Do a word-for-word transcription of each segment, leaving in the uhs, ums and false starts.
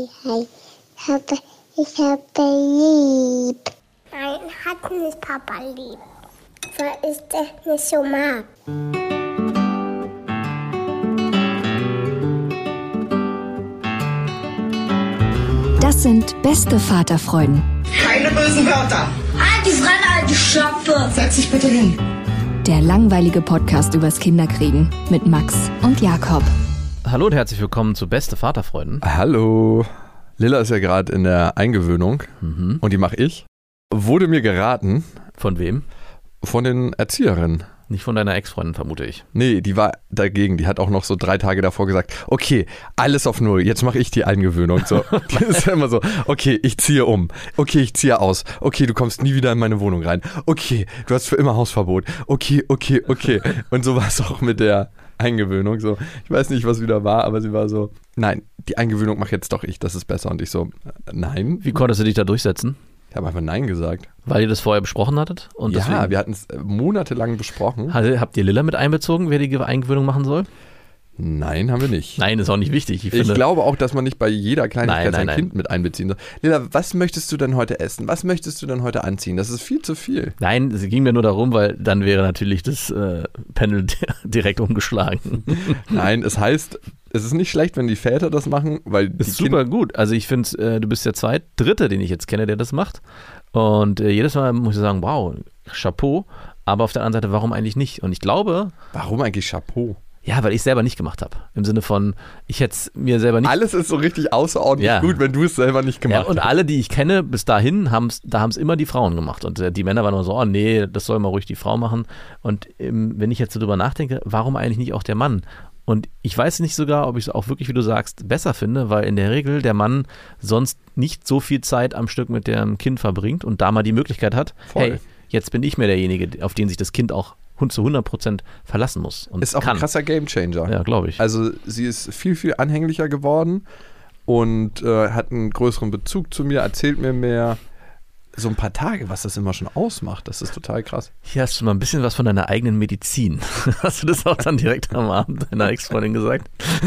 hi, hi. Ich habe, ich habe lieb. Nein, hat nicht Papa lieb. Weil ich das nicht so mag. Das sind beste Vaterfreuden. Keine bösen Wörter. Halt die Fremde, alte Schöpfe. Setz dich bitte hin. Der langweilige Podcast übers Kinderkriegen mit Max und Jakob. Hallo und herzlich willkommen zu Beste Vaterfreuden. Hallo. Lilla ist ja gerade in der Eingewöhnung Mhm. und die mache ich. Wurde mir geraten Von wem? von den Erzieherinnen. Nicht von deiner Ex-Freundin, vermute ich. Nee, die war dagegen. Die hat auch noch so drei Tage davor gesagt, okay, alles auf Null, jetzt mache ich die Eingewöhnung. So, die ist ja immer so, okay, ich ziehe um. Okay, ich ziehe aus. Okay, du kommst nie wieder in meine Wohnung rein. Okay, du hast für immer Hausverbot. Okay, okay, okay. Und so war es auch mit der Eingewöhnung. So, ich weiß nicht, was wieder war, aber sie war so, nein, die Eingewöhnung mache jetzt doch ich, das ist besser. Und ich so, nein. Wie konntest du dich da durchsetzen? Ich habe einfach Nein gesagt. Weil ihr das vorher besprochen hattet? Und Ja, deswegen, wir hatten es monatelang besprochen. Hat- habt ihr Lilla mit einbezogen, wer die Eingewöhnung machen soll? Nein, haben wir nicht. Nein, ist auch nicht wichtig. Ich, Ich finde, glaube auch, dass man nicht bei jeder Kleinigkeit Nein, nein, sein nein. Kind mit einbeziehen soll. Lila, was möchtest du denn heute essen? Was möchtest du denn heute anziehen? Das ist viel zu viel. Nein, es ging mir nur darum, weil dann wäre natürlich das äh, Panel direkt umgeschlagen. Nein, es heißt, es ist nicht schlecht, wenn die Väter das machen, weil die Das ist super gut. Also ich finde, äh, du bist der zweit, dritte, den ich jetzt kenne, der das macht. Und äh, jedes Mal muss ich sagen, wow, Chapeau. Aber auf der anderen Seite, warum eigentlich nicht? Und ich glaube, Warum eigentlich Chapeau? ja, weil ich es selber nicht gemacht habe. Im Sinne von, ich hätte es mir selber nicht. Alles ist so richtig außerordentlich Ja. gut, wenn du es selber nicht gemacht Ja, und hast. alle, die ich kenne, bis dahin, haben's, da haben es immer die Frauen gemacht. Und äh, die Männer waren immer so, oh nee, das soll mal ruhig die Frau machen. Und ähm, wenn ich jetzt so drüber nachdenke, warum eigentlich nicht auch der Mann? Und ich weiß nicht sogar, ob ich es auch wirklich, wie du sagst, besser finde, weil in der Regel der Mann sonst nicht so viel Zeit am Stück mit dem Kind verbringt und da mal die Möglichkeit hat, Voll. hey, jetzt bin ich mehr derjenige, auf den sich das Kind auch zu hundert Prozent verlassen muss. Und Ist auch kann. ein krasser Gamechanger. Ja, glaube ich. Also sie ist viel, viel anhänglicher geworden und äh, hat einen größeren Bezug zu mir, erzählt mir mehr. So ein paar Tage, was das immer schon ausmacht, das ist total krass. Hier hast du mal ein bisschen was von deiner eigenen Medizin. Hast du das auch dann direkt am Abend deiner Ex-Freundin gesagt?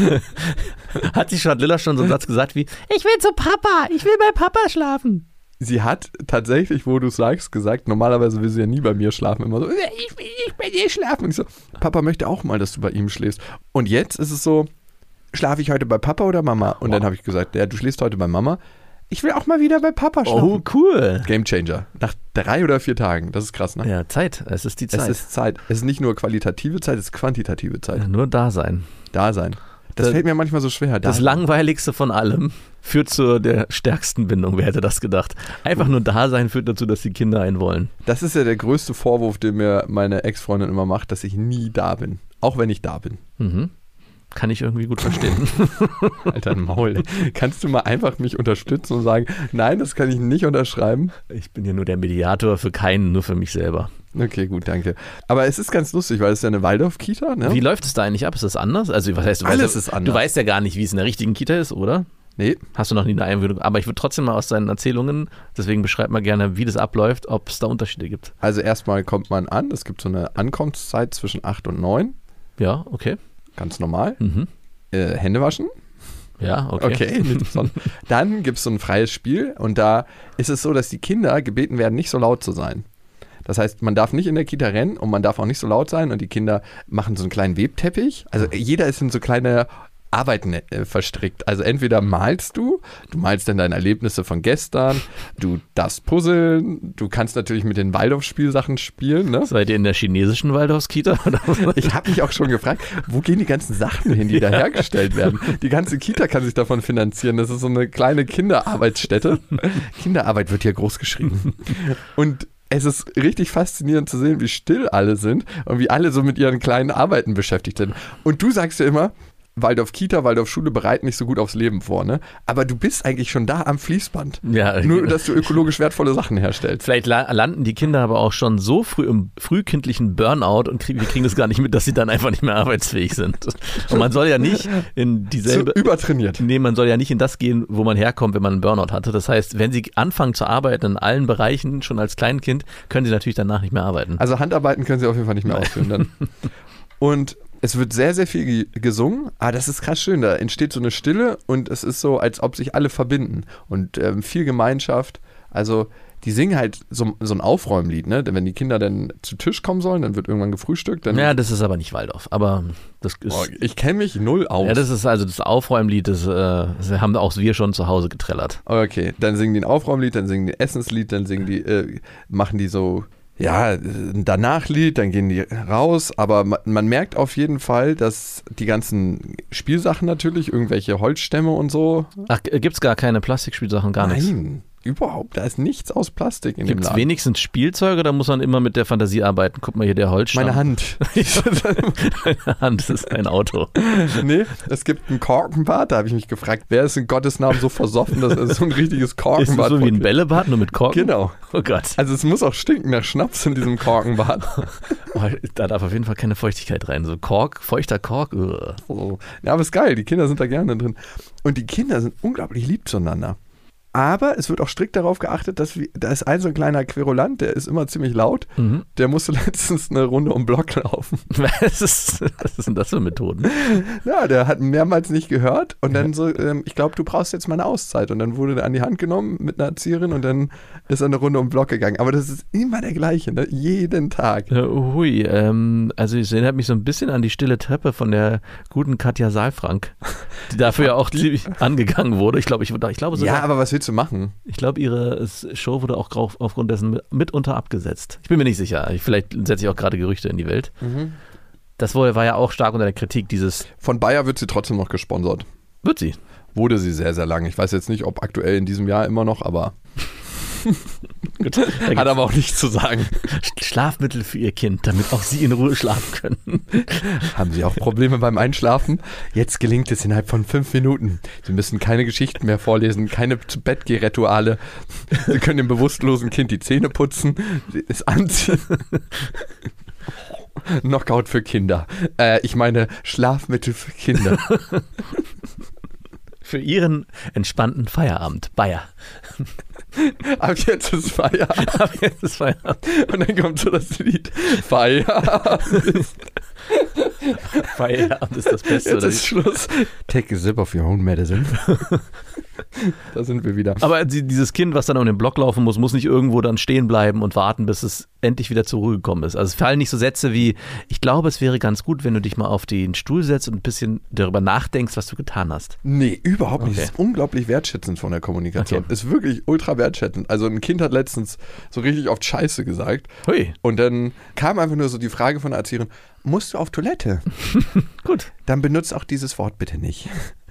Hat sie schon, hat Lilla schon so einen Satz gesagt wie, ich will zu Papa, ich will bei Papa schlafen. Sie hat tatsächlich, wo du es sagst, gesagt, normalerweise will sie ja nie bei mir schlafen, immer so, ich will nicht bei dir schlafen. Und ich so, Papa möchte auch mal, dass du bei ihm schläfst. Und jetzt ist es so, schlafe ich heute bei Papa oder Mama? Und dann habe ich gesagt, ja, du schläfst heute bei Mama. Ich will auch mal wieder bei Papa schlafen. Oh, cool. Gamechanger. Nach drei oder vier Tagen. Das ist krass, ne? Ja, Zeit, es ist die Zeit. Es ist Zeit. Es ist nicht nur qualitative Zeit, es ist quantitative Zeit. Ja, nur da sein. Da sein. Das Das- fällt mir manchmal so schwer. Da Das Langweiligste von allem führt zu der stärksten Bindung, wer hätte das gedacht? Einfach nur da sein führt dazu, dass die Kinder einen wollen. Das ist ja der größte Vorwurf, den mir meine Ex-Freundin immer macht, dass ich nie da bin. Auch wenn ich da bin. Mhm. Kann ich irgendwie gut verstehen. Alter, ein Maul. Kannst du mal einfach mich unterstützen und sagen, nein, das kann ich nicht unterschreiben? Ich bin ja nur der Mediator für keinen, nur für mich selber. Okay, gut, danke. Aber es ist ganz lustig, weil es ist ja eine Waldorf-Kita, ne? Wie läuft es da eigentlich ab? Ist das anders? Also, was heißt, du Alles weißt, ja- ist anders. Du weißt ja gar nicht, wie es in der richtigen Kita ist, oder? Nee, Hast du noch nie eine Einwöhnung? Aber ich würde trotzdem mal aus deinen Erzählungen, deswegen beschreib mal gerne, wie das abläuft, ob es da Unterschiede gibt. also erstmal kommt man an, es gibt so eine Ankunftszeit zwischen acht und neun, Ja, okay. ganz normal. Mhm. Äh, Hände waschen. Ja, okay. Okay, nicht besonders. Dann gibt es so ein freies Spiel und da ist es so, dass die Kinder gebeten werden, nicht so laut zu sein. Das heißt, man darf nicht in der Kita rennen und man darf auch nicht so laut sein und die Kinder machen so einen kleinen Webteppich. Also jeder ist in so kleine Arbeiten äh, verstrickt. Also entweder malst du, du malst dann deine Erlebnisse von gestern, du darfst puzzeln, du kannst natürlich mit den Waldorf-Spielsachen spielen, ne? Seid ihr in der chinesischen Waldorfskita? Ich habe mich auch schon gefragt, wo gehen die ganzen Sachen hin, die da hergestellt werden? Die ganze Kita kann sich davon finanzieren. Das ist so eine kleine Kinderarbeitsstätte. Kinderarbeit wird hier groß geschrieben. Und es ist richtig faszinierend zu sehen, wie still alle sind und wie alle so mit ihren kleinen Arbeiten beschäftigt sind. Und du sagst ja immer, Waldorf Kita, Waldorf Schule bereiten nicht so gut aufs Leben vor, ne? Aber du bist eigentlich schon da am Fließband. Ja, Nur, dass du ökologisch wertvolle Sachen herstellst. Vielleicht la- landen die Kinder aber auch schon so früh im frühkindlichen Burnout und krieg- wir kriegen das gar nicht mit, dass sie dann einfach nicht mehr arbeitsfähig sind. Und man soll ja nicht in Zu dieselbe... übertrainiert. Nee, man soll ja nicht in das gehen, wo man herkommt, wenn man einen Burnout hatte. Das heißt, wenn sie anfangen zu arbeiten in allen Bereichen, schon als Kleinkind, können sie natürlich danach nicht mehr arbeiten. Also Handarbeiten können sie auf jeden Fall nicht mehr ausführen dann. Und Es wird sehr, sehr viel ge- gesungen, aber das ist krass schön. Da entsteht so eine Stille und es ist so, als ob sich alle verbinden und ähm, viel Gemeinschaft. Also die singen halt so, so ein Aufräumlied, ne? Denn wenn die Kinder dann zu Tisch kommen sollen, dann wird irgendwann gefrühstückt. Dann Ja, das ist aber nicht Waldorf. Aber das ist. oh, ich kenne mich null aus. Ja, das ist also das Aufräumlied, das, äh, das haben auch wir schon zu Hause getrellert. Okay, dann singen die ein Aufräumlied, dann singen die ein Essenslied, dann singen die, äh, machen die so, ja, ein Danachlied, dann gehen die raus. Aber man, man merkt auf jeden Fall, dass die ganzen Spielsachen natürlich, irgendwelche Holzstämme und so. Ach, gibt's gar keine Plastikspielsachen, gar nichts? Nein, überhaupt. Da ist nichts aus Plastik in Gibt's dem Laden. wenigstens Spielzeuge, da muss man immer mit der Fantasie arbeiten. Guck mal hier, der Holzstamm. Meine Hand. Meine Hand, das ist ein Auto. Nee, es gibt ein Korkenbad, da habe ich mich gefragt, wer ist in Gottes Namen so versoffen, dass es so ein richtiges Ist das Korkenbad so wie ein gibt? Bällebad, nur mit Korken? Genau. Oh Gott. Also es muss auch stinken nach Schnaps in diesem Korkenbad. Oh, da darf auf jeden Fall keine Feuchtigkeit rein. So Kork, feuchter Kork. Ugh. So. Ja, aber ist geil, die Kinder sind da gerne drin. Und die Kinder sind unglaublich lieb zueinander. Aber es wird auch strikt darauf geachtet, dass wir, da ist ein so ein kleiner Querulant, der ist immer ziemlich laut. Mhm. Der musste letztens eine Runde um den Block laufen. Was, ist, was sind das für Methoden? Ja, der hat mehrmals nicht gehört und dann so, ähm, ich glaube, du brauchst jetzt mal eine Auszeit. Und dann wurde der an die Hand genommen mit einer Erzieherin und dann ist er eine Runde um den Block gegangen. Aber das ist immer der gleiche, ne? Jeden Tag. Äh, hui, ähm, also es erinnert mich so ein bisschen an die stille Treppe von der guten Katja Saalfrank, die dafür ja auch ziemlich angegangen wurde. Ich glaube, ich, ich glaube sogar, Ja, aber was willst du machen? ich glaube, ihre Show wurde auch grau- aufgrund dessen mit- mitunter abgesetzt. Ich bin mir nicht sicher. Ich, vielleicht setze ich auch gerade Gerüchte in die Welt. Mhm. Das war ja auch stark unter der Kritik, dieses, Von Bayer wird sie trotzdem noch gesponsert. wird sie? Wurde sie sehr, sehr lange. Ich weiß jetzt nicht, ob aktuell in diesem Jahr immer noch, aber Gut. Da hat gibt's aber auch nichts zu sagen. Schlafmittel für ihr Kind, damit auch sie in Ruhe schlafen können. Haben Sie auch Probleme beim Einschlafen? Jetzt gelingt es innerhalb von fünf Minuten. Sie müssen keine Geschichten mehr vorlesen, keine Zu-Bett-Geh-Rituale. Sie können dem bewusstlosen Kind die Zähne putzen, es anziehen. Knockout für Kinder. Äh, ich meine Schlafmittel für Kinder. Für ihren entspannten Feierabend. Bayer. Ab jetzt ist Feierabend. Aber jetzt ist Feierabend. Und dann kommt so das Lied. Feierabend. Feierabend ist das Beste. Jetzt Oder ist Schluss. Take a sip of your own medicine. Da sind wir wieder. Aber die, dieses Kind, was dann um den Block laufen muss, muss nicht irgendwo dann stehen bleiben und warten, bis es endlich wieder zur Ruhe gekommen ist. Also es fallen nicht so Sätze wie, ich glaube, es wäre ganz gut, wenn du dich mal auf den Stuhl setzt und ein bisschen darüber nachdenkst, was du getan hast. Nee, überhaupt nicht. Okay. Das ist unglaublich wertschätzend von der Kommunikation. Okay. Ist wirklich ultra wertschätzend. Also ein Kind hat letztens so richtig oft Scheiße gesagt. Hui, Und dann kam einfach nur so die Frage von der Erzieherin, musst du auf Toilette? gut. Dann benutzt auch dieses Wort bitte nicht.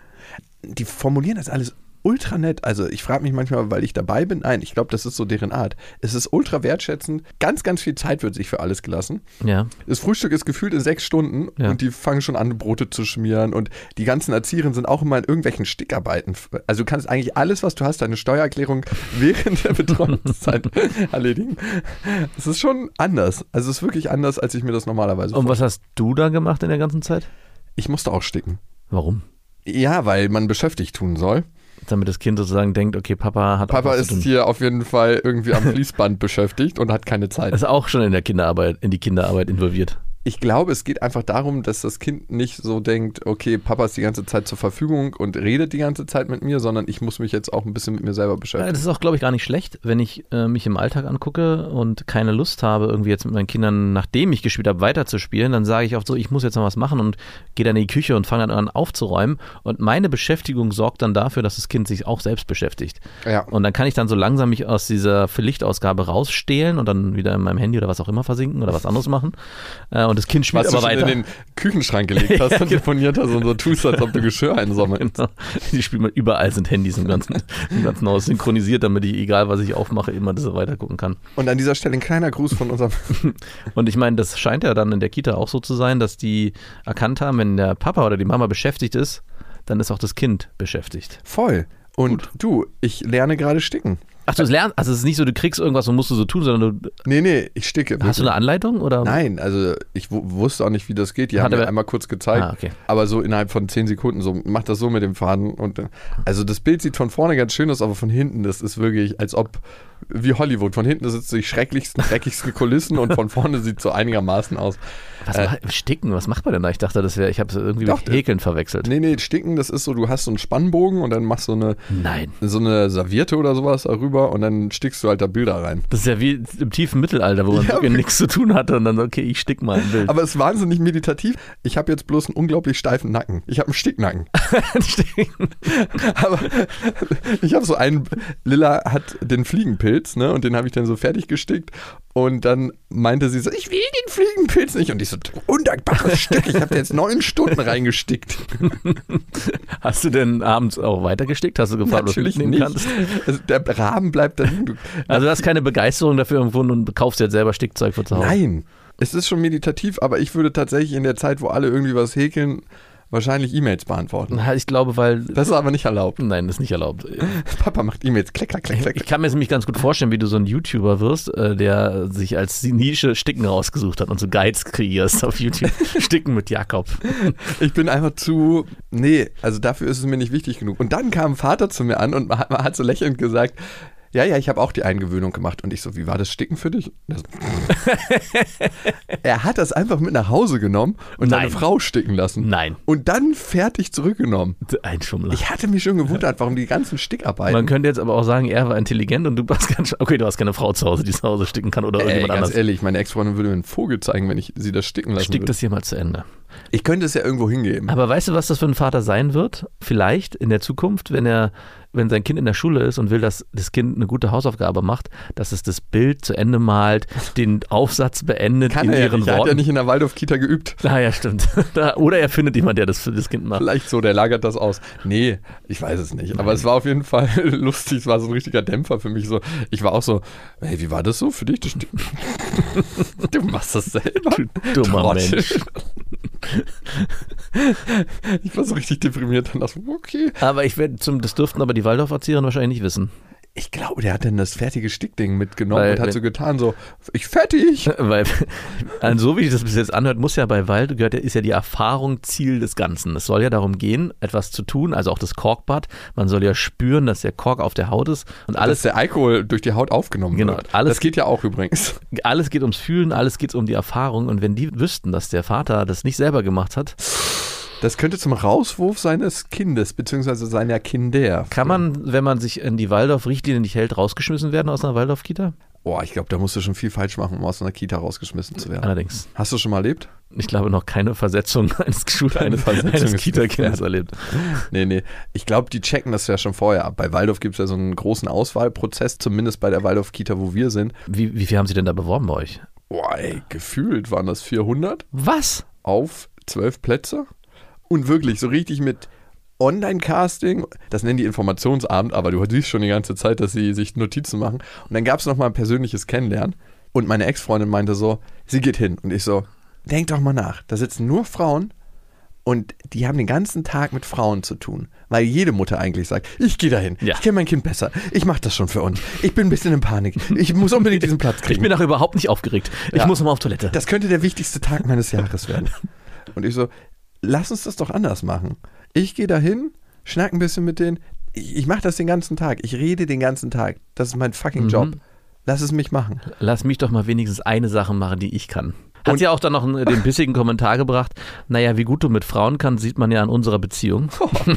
Die formulieren das alles ultra nett. Also ich frage mich manchmal, weil ich dabei bin. Nein, ich glaube, das ist so deren Art. Es ist ultra wertschätzend. Ganz, ganz viel Zeit wird sich für alles gelassen. Ja. Das Frühstück ist gefühlt in sechs Stunden Ja. und die fangen schon an, Brote zu schmieren und die ganzen Erzieherinnen sind auch immer in irgendwelchen Stickarbeiten. Also du kannst eigentlich alles, was du hast, deine Steuererklärung während der Betreuungszeit erledigen. Es ist schon anders. Also es ist wirklich anders, als ich mir das normalerweise Und vorstelle. was hast du da gemacht in der ganzen Zeit? Ich musste auch sticken. Warum? Ja, weil man beschäftigt tun soll. Damit das Kind sozusagen denkt, okay, Papa hat Papa auch was ist zu tun. hier auf jeden Fall irgendwie am Fließband beschäftigt und hat keine Zeit. Ist auch schon in der Kinderarbeit, in die Kinderarbeit involviert. Ich glaube, es geht einfach darum, dass das Kind nicht so denkt, okay, Papa ist die ganze Zeit zur Verfügung und redet die ganze Zeit mit mir, sondern ich muss mich jetzt auch ein bisschen mit mir selber Ja, beschäftigen. das ist auch, glaube ich, gar nicht schlecht, wenn ich äh, mich im Alltag angucke und keine Lust habe, irgendwie jetzt mit meinen Kindern, nachdem ich gespielt habe, weiterzuspielen, dann sage ich oft so, ich muss jetzt noch was machen und gehe dann in die Küche und fange dann an aufzuräumen. Und meine Beschäftigung sorgt dann dafür, dass das Kind sich auch selbst beschäftigt. Ja. Und dann kann ich dann so langsam mich aus dieser Pflichtausgabe rausstehlen und dann wieder in meinem Handy oder was auch immer versinken oder was anderes machen. Äh, und das Kind spielt Was du aber schon weiter. in den Küchenschrank gelegt hast und deponiert hast und so tust, als ob du Geschirr einsammelst. Genau. Die spielen mal überall sind Handys im ganzen, im ganzen Haus synchronisiert, damit ich, egal was ich aufmache, immer das so weiter gucken kann. Und an dieser Stelle ein kleiner Gruß von unserem... Und ich meine, das scheint ja dann in der Kita auch so zu sein, dass die erkannt haben, wenn der Papa oder die Mama beschäftigt ist, dann ist auch das Kind beschäftigt. Voll. Und du, ich lerne gerade sticken. Ach, du lernst, also es ist nicht so, du kriegst irgendwas und musst du so tun, sondern du... Nee, nee, ich sticke. Hast du eine Anleitung? Oder? Nein, also ich w- wusste auch nicht, wie das geht. Die Hat haben mir er- einmal kurz gezeigt, Ah, okay. aber so innerhalb von zehn Sekunden, so mach das so mit dem Faden. Und, äh, also das Bild sieht von vorne ganz schön aus, aber von hinten, das ist wirklich, als ob, wie Hollywood, von hinten sind so die schrecklichsten, dreckigsten Kulissen und von vorne sieht so einigermaßen aus. Was Äh, mach, Sticken, was macht man denn da? Ich dachte, das wäre, ich habe es irgendwie Doch, mit Häkeln verwechselt. Nee, nee, Sticken, das ist so, du hast so einen Spannbogen und dann machst du eine, Nein. so eine Serviette oder sowas darüber und dann stickst du halt da Bilder rein. Das ist ja wie im tiefen Mittelalter, wo man Ja, wirklich nichts zu tun hatte und dann, okay, ich stick mal ein Bild. Aber es ist wahnsinnig meditativ. Ich habe jetzt bloß einen unglaublich steifen Nacken. Ich habe einen Sticknacken. Sticken. Aber ich habe so einen, Lilla hat den Fliegenpilz, ne, und den habe ich dann so fertig gestickt. Und dann meinte sie so, ich will den Fliegenpilz nicht. Und ich so, du undankbares Stück, ich habe da jetzt neun Stunden reingestickt. Hast du denn abends auch weitergestickt? Hast du gefragt, was du Natürlich mitnehmen nicht. kannst? Also der Rahmen bleibt da liegen. Du- Also du hast keine Begeisterung dafür empfunden und kaufst jetzt selber Stickzeug für zu Hause? Nein, es ist schon meditativ, aber ich würde tatsächlich in der Zeit, wo alle irgendwie was häkeln, wahrscheinlich E-Mails beantworten. Na, ich glaube, weil... Das ist aber nicht erlaubt. Nein, das ist nicht erlaubt. Papa macht E-Mails, klick, klick, klick, klick. Ich kann mir jetzt nämlich ganz gut vorstellen, wie du so ein YouTuber wirst, äh, der sich als Nische Sticken rausgesucht hat und so Guides kreierst auf YouTube. Sticken mit Jakob. Ich bin einfach zu, nee, also dafür ist es mir nicht wichtig genug. Und dann kam Vater zu mir an und man hat, man hat so lächelnd gesagt, ja, ja, ich habe auch die Eingewöhnung gemacht. Und ich so, wie war das Sticken für dich? Das er hat das einfach mit nach Hause genommen und Nein. seine Frau sticken lassen. Nein. Und dann fertig zurückgenommen. Ein Schummler. Ich hatte mich schon gewundert, warum die ganzen Stickarbeiten. Man könnte jetzt aber auch sagen, er war intelligent und du warst ganz... Okay, du hast keine Frau zu Hause, die zu Hause sticken kann oder Ey, irgendjemand ganz anders. ehrlich, meine Ex-Freundin würde mir einen Vogel zeigen, wenn ich sie das sticken lassen Stick würde. das hier mal zu Ende. Ich könnte es ja irgendwo hingeben. Aber weißt du, was das für ein Vater sein wird? Vielleicht in der Zukunft, wenn er, wenn sein Kind in der Schule ist und will, dass das Kind eine gute Hausaufgabe macht, dass es das Bild zu Ende malt, den Aufsatz beendet Kann in er ja ihren nicht, er hat Worten. ja nicht in der Waldorf-Kita geübt. Ah ja, stimmt. Da- Oder er findet jemanden, der das für das Kind macht. Vielleicht so, der lagert das aus. Nee, ich weiß es nicht. Aber es war auf jeden Fall lustig. Es war so ein richtiger Dämpfer für mich. So, ich war auch so, hey, wie war das so für dich? Das stimmt. Du machst das selber. Du dummer Trottel. Mensch. Ich war so richtig deprimiert. Dann dachte ich, okay. Aber ich werde zum, das dürften aber die Waldorf-Erzieherin wahrscheinlich nicht wissen. Ich glaube, der hat dann das fertige Stickding mitgenommen Weil, und hat wenn- so getan, so, ich fertig. Weil, also so wie ich das bis jetzt anhört, muss ja bei Wald, gehört, ja- ist ja die Erfahrung Ziel des Ganzen. Es soll ja darum gehen, etwas zu tun, also auch das Korkbad. Man soll ja spüren, dass der Kork auf der Haut ist und Dass alles, der Alkohol durch die Haut aufgenommen Genau, wird. alles- das geht ja auch übrigens. alles geht ums Fühlen, alles geht um die Erfahrung. Und wenn die wüssten, dass der Vater das nicht selber gemacht hat, Das könnte zum Rauswurf seines Kindes, beziehungsweise seiner Kinder. kann man, wenn man sich in die Waldorf-Richtlinie nicht hält, rausgeschmissen werden aus einer Waldorf-Kita? Boah, ich glaube, da musst du schon viel falsch machen, um aus einer Kita rausgeschmissen zu werden. Allerdings. Hast du schon mal erlebt? Ich glaube noch keine Versetzung eines, Schul Keine eines, Versetzung eines ist Kita-Kindes gefährdet. erlebt. Nee, nee. Ich glaube, die checken das ja schon vorher ab. Bei Waldorf gibt es ja so einen großen Auswahlprozess, zumindest bei der Waldorf-Kita, wo wir sind. Wie, wie viel haben Sie denn da beworben bei euch? Boah, ey, gefühlt waren das vierhundert Was? auf zwölf Plätze. Und wirklich, so richtig mit Online-Casting, das nennen die Informationsabend, aber du siehst schon die ganze Zeit, dass sie sich Notizen machen. Und dann gab es nochmal ein persönliches Kennenlernen. Und meine Ex-Freundin meinte so, sie geht hin. Und ich so, denk doch mal nach, da sitzen nur Frauen und die haben den ganzen Tag mit Frauen zu tun. Weil jede Mutter eigentlich sagt, ich gehe dahin, Ja. ich kenne mein Kind besser, ich mache das schon für uns. Ich bin ein bisschen in Panik, ich muss unbedingt diesen Platz kriegen. Ich bin auch überhaupt nicht aufgeregt. Ich Ja. muss noch mal auf Toilette. Das könnte der wichtigste Tag meines Jahres werden. Und ich so, lass uns das doch anders machen. Ich gehe dahin, schnack ein bisschen mit denen. Ich, ich mache das den ganzen Tag. Ich rede den ganzen Tag. Das ist mein fucking Mhm. Job. Lass es mich machen. Lass mich doch mal wenigstens eine Sache machen, die ich kann. Hat Und- sie auch dann noch einen, den bissigen Kommentar gebracht. Naja, wie gut du mit Frauen kannst, sieht man ja an unserer Beziehung.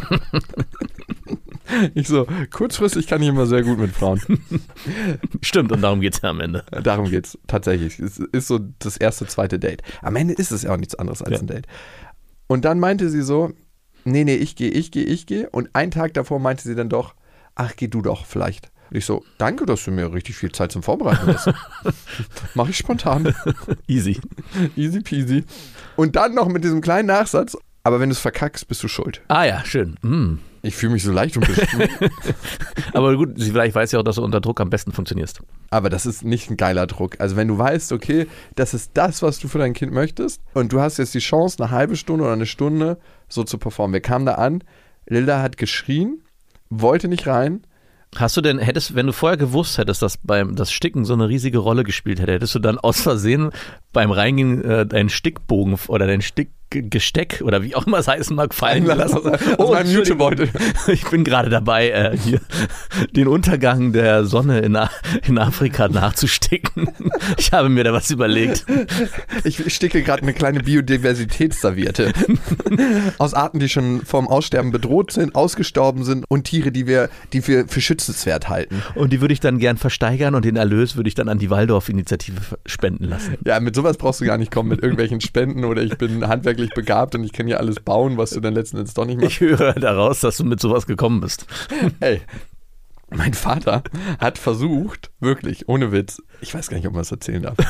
Ich so, kurzfristig kann ich immer sehr gut mit Frauen. Stimmt, und darum geht's ja am Ende. Darum geht's tatsächlich. Es ist so das erste, zweite Date. Am Ende ist es ja auch nichts anderes als Ja. ein Date. Und dann meinte sie so, nee, nee, ich gehe, ich gehe, ich gehe. Und einen Tag davor meinte sie dann doch, ach, geh du doch vielleicht. Und ich so, danke, dass du mir richtig viel Zeit zum Vorbereiten lässt. Mach ich spontan. Easy. Easy peasy. Und dann noch mit diesem kleinen Nachsatz, aber wenn du es verkackst, bist du schuld. Ah ja, schön. Mm. Ich fühle mich so leicht und bestimmt. Aber gut, sie vielleicht weiß ja auch, dass du unter Druck am besten funktionierst. Aber das ist nicht ein geiler Druck. Also wenn du weißt, okay, das ist das, was du für dein Kind möchtest und du hast jetzt die Chance, eine halbe Stunde oder eine Stunde so zu performen. Wir kamen da an, Lilda hat geschrien, wollte nicht rein Hast du denn, hättest, wenn du vorher gewusst hättest, dass beim das Sticken so eine riesige Rolle gespielt hätte, hättest du dann aus Versehen beim Reingehen äh, deinen Stickbogen oder dein Stickgesteck oder wie auch immer es heißen mag, fallen lassen? Aus, aus meinem Jutebeutel. Ich bin gerade dabei, äh, hier den Untergang der Sonne in, A- in Afrika nachzusticken. Ich habe mir da was überlegt. Ich sticke gerade eine kleine Biodiversitätsserviette aus Arten, die schon vom Aussterben bedroht sind, ausgestorben sind und Tiere, die wir, die wir für schützenswert halten. Und die würde ich dann gern versteigern und den Erlös würde ich dann an die Waldorf-Initiative spenden lassen. Ja, mit sowas brauchst du gar nicht kommen, mit irgendwelchen Spenden oder ich bin handwerklich begabt und ich kann ja alles bauen, was du dann letzten Endes doch nicht machst. Ich höre daraus, dass du mit sowas gekommen bist. Ey, mein Vater hat versucht, wirklich, ohne Witz, ich weiß gar nicht, ob man das erzählen darf,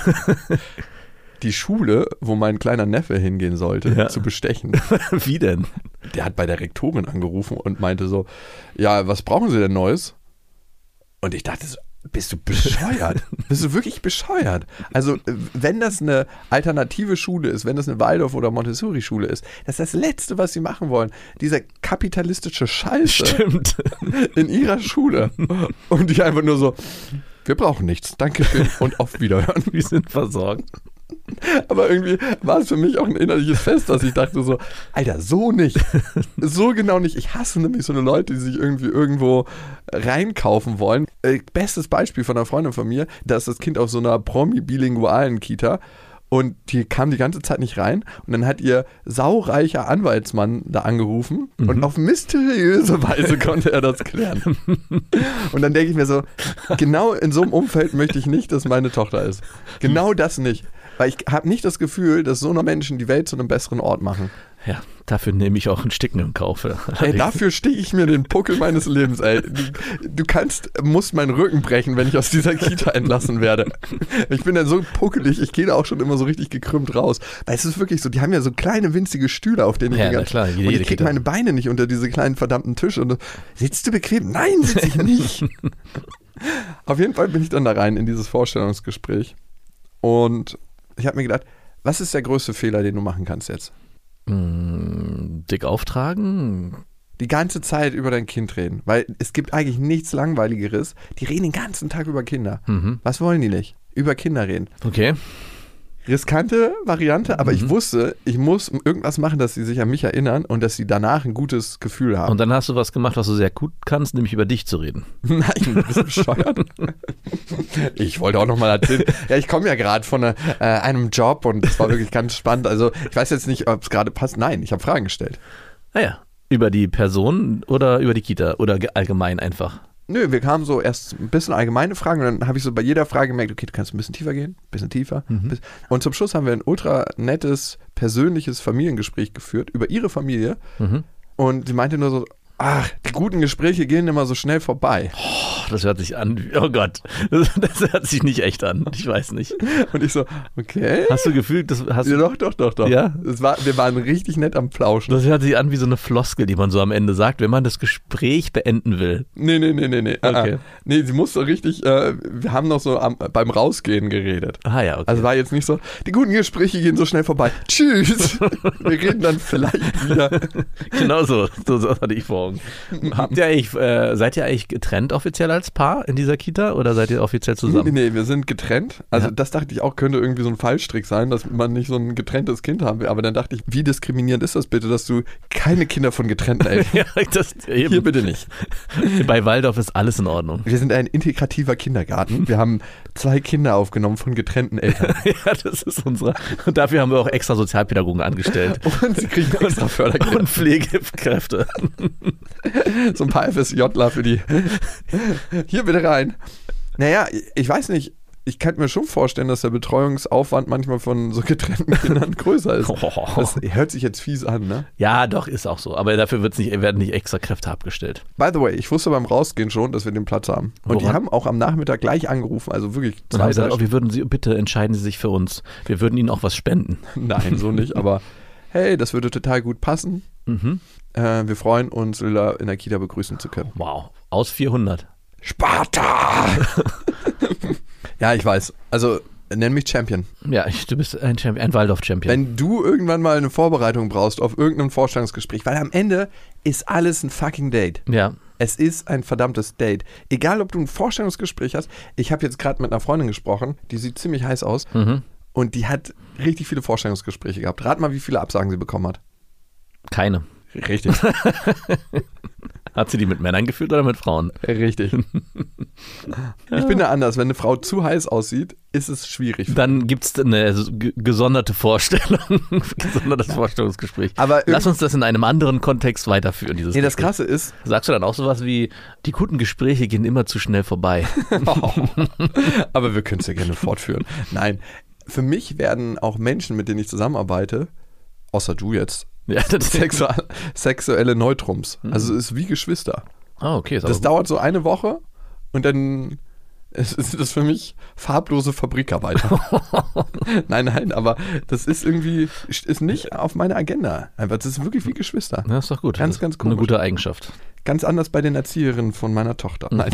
die Schule, wo mein kleiner Neffe hingehen sollte, Ja. zu bestechen. Wie denn? Der hat bei der Rektorin angerufen und meinte so, ja, was brauchen Sie denn Neues? Und ich dachte so, bist du bescheuert? Bist du wirklich bescheuert? Also, wenn das eine alternative Schule ist, wenn das eine Waldorf- oder Montessori-Schule ist, das ist das Letzte, was sie machen wollen. Dieser kapitalistische Scheiße Stimmt. in ihrer Schule. Und die einfach nur so, wir brauchen nichts, Dankeschön und auf Wiederhören. Wir sind versorgt. Aber irgendwie war es für mich auch ein innerliches Fest, dass ich dachte so, Alter, so nicht. So genau nicht. Ich hasse nämlich so eine Leute, die sich irgendwie irgendwo reinkaufen wollen. Äh, bestes Beispiel von einer Freundin von mir, da ist das Kind auf so einer promi-bilingualen Kita und die kam die ganze Zeit nicht rein und dann hat ihr saureicher Anwaltsmann da angerufen mhm. und auf mysteriöse Weise konnte er das klären. Und dann denke ich mir so, genau in so einem Umfeld möchte ich nicht, dass meine Tochter ist. Genau das nicht. Weil ich habe nicht das Gefühl, dass so eine Menschen die Welt zu einem besseren Ort machen. Ja, dafür nehme ich auch ein Sticken im Kauf. Ey, dafür stecke ich mir den Puckel meines Lebens, ey. Du, du kannst, musst meinen Rücken brechen, wenn ich aus dieser Kita entlassen werde. Ich bin dann so puckelig, ich gehe da auch schon immer so richtig gekrümmt raus. Weil es ist wirklich so, die haben ja so kleine winzige Stühle, auf denen ich ja, die na klar, jede, und ich kriege meine Beine nicht unter diese kleinen verdammten Tische. Und sitzt du bequem? Nein, sitze ich nicht. Auf jeden Fall bin ich dann da rein in dieses Vorstellungsgespräch. Und ich habe mir gedacht, was ist der größte Fehler, den du machen kannst jetzt? Mm, dick auftragen? Die ganze Zeit über dein Kind reden. Weil es gibt eigentlich nichts Langweiligeres. Die reden den ganzen Tag über Kinder. Mhm. Was wollen die nicht? Über Kinder reden. Okay. Riskante Variante, aber Mhm. ich wusste, ich muss irgendwas machen, dass sie sich an mich erinnern und dass sie danach ein gutes Gefühl haben. Und dann hast du was gemacht, was du sehr gut kannst, nämlich über dich zu reden. Nein, du bist bescheuert. Ich wollte auch noch mal erzählen. Ja, ich komme ja gerade von äh, einem Job und es war wirklich ganz spannend. Also ich weiß jetzt nicht, ob es gerade passt. Nein, ich habe Fragen gestellt. Naja, über die Person oder über die Kita oder ge- allgemein einfach? Nö, wir kamen so erst ein bisschen allgemeine Fragen und dann habe ich so bei jeder Frage gemerkt, okay, du kannst ein bisschen tiefer gehen, ein bisschen tiefer. Mhm. Bis- Und zum Schluss haben wir ein ultra nettes, persönliches Familiengespräch geführt über ihre Familie. Mhm. Und sie meinte nur so, ach, die guten Gespräche gehen immer so schnell vorbei. Oh, das hört sich an, wie- oh Gott, das, das hört sich nicht echt an, ich weiß nicht. Und ich so, okay. Hast du gefühlt, das, hast Ja, du, doch, doch, doch, doch. Ja? Es war, wir waren richtig nett am Plauschen. das hört sich an wie so eine Floskel, die man so am Ende sagt, wenn man das Gespräch beenden will. Nee, nee, nee, nee, nee. Ah, Okay. ah. Nee, sie musste richtig, äh, wir haben noch so am, beim Rausgehen geredet. Ah ja, okay. Also war jetzt nicht so, die guten Gespräche gehen so schnell vorbei. Tschüss. Wir reden dann vielleicht wieder. Genau so, so, so hatte ich vor Augen. Habt ihr eigentlich, äh, seid ihr eigentlich getrennt offiziell als Paar in dieser Kita oder seid ihr offiziell Nee, zusammen? nee, wir sind getrennt. Also Ja. das dachte ich auch, könnte irgendwie so ein Fallstrick sein, dass man nicht so ein getrenntes Kind haben will. Aber dann dachte ich, wie diskriminierend ist das bitte, dass du keine Kinder von getrennten Eltern Ja, das eben. Hier bitte nicht. Bei Waldorf ist alles in Ordnung. Wir sind ein integrativer Kindergarten. Wir haben zwei Kinder aufgenommen von getrennten Eltern. Ja, das ist unsere. Und dafür haben wir auch extra Sozialpädagogen angestellt. Und sie kriegen extra Fördergeld. Und Pflegekräfte. So ein paar FSJler für die. Hier bitte rein. Naja, ich weiß nicht. Ich kann mir schon vorstellen, dass der Betreuungsaufwand manchmal von so getrennten Kindern größer ist. Das hört sich jetzt fies an, ne? Ja, doch, ist auch so. Aber dafür wird's nicht, werden nicht extra Kräfte abgestellt. By the way, ich wusste beim Rausgehen schon, dass wir den Platz haben. Und die Woran? haben auch am Nachmittag gleich angerufen, also wirklich Und zwei, haben gesagt, drei oh, wir würden Sie, bitte entscheiden Sie sich für uns. Wir würden Ihnen auch was spenden. Nein, so nicht, aber hey, das würde total gut passen. Mhm. Äh, wir freuen uns, Lilla in der Kita begrüßen zu können. Wow, aus vierhundert. Sparta! Ja, ich weiß. Also, nenn mich Champion. Ja, ich, du bist ein Champion, ein Waldorf-Champion. Wenn du irgendwann mal eine Vorbereitung brauchst auf irgendein Vorstellungsgespräch, weil am Ende ist alles ein fucking Date. Ja, Es ist ein verdammtes Date. Egal, ob du ein Vorstellungsgespräch hast. Ich habe jetzt gerade mit einer Freundin gesprochen, die sieht ziemlich heiß aus. Mhm. Und die hat richtig viele Vorstellungsgespräche gehabt. Rat mal, wie viele Absagen sie bekommen hat. Keine. Richtig. Hat sie die mit Männern geführt oder mit Frauen? Richtig. Ich bin da anders. Wenn eine Frau zu heiß aussieht, ist es schwierig. Dann gibt es eine g- gesonderte Vorstellung, gesondertes Vorstellungsgespräch. Aber Lass uns das in einem anderen Kontext weiterführen, dieses Nee, das Gespräch. Krasse ist, Sagst du dann auch sowas wie, die guten Gespräche gehen immer zu schnell vorbei? aber wir können es ja gerne fortführen. Nein, für mich werden auch Menschen, mit denen ich zusammenarbeite, außer du jetzt, Ja, das Sexu- sexuelle Neutrums. Also es ist wie Geschwister. Ah, okay. Ist Das aber dauert so eine Woche und dann ist ist das für mich farblose Fabrikarbeiter. Nein, nein, aber das ist irgendwie, ist nicht auf meiner Agenda. Einfach, das ist wirklich wie Geschwister. Ja, ist doch gut. Ganz, Das ist ganz Eine komisch. gute Eigenschaft. Ganz anders bei den Erzieherinnen von meiner Tochter. Nein.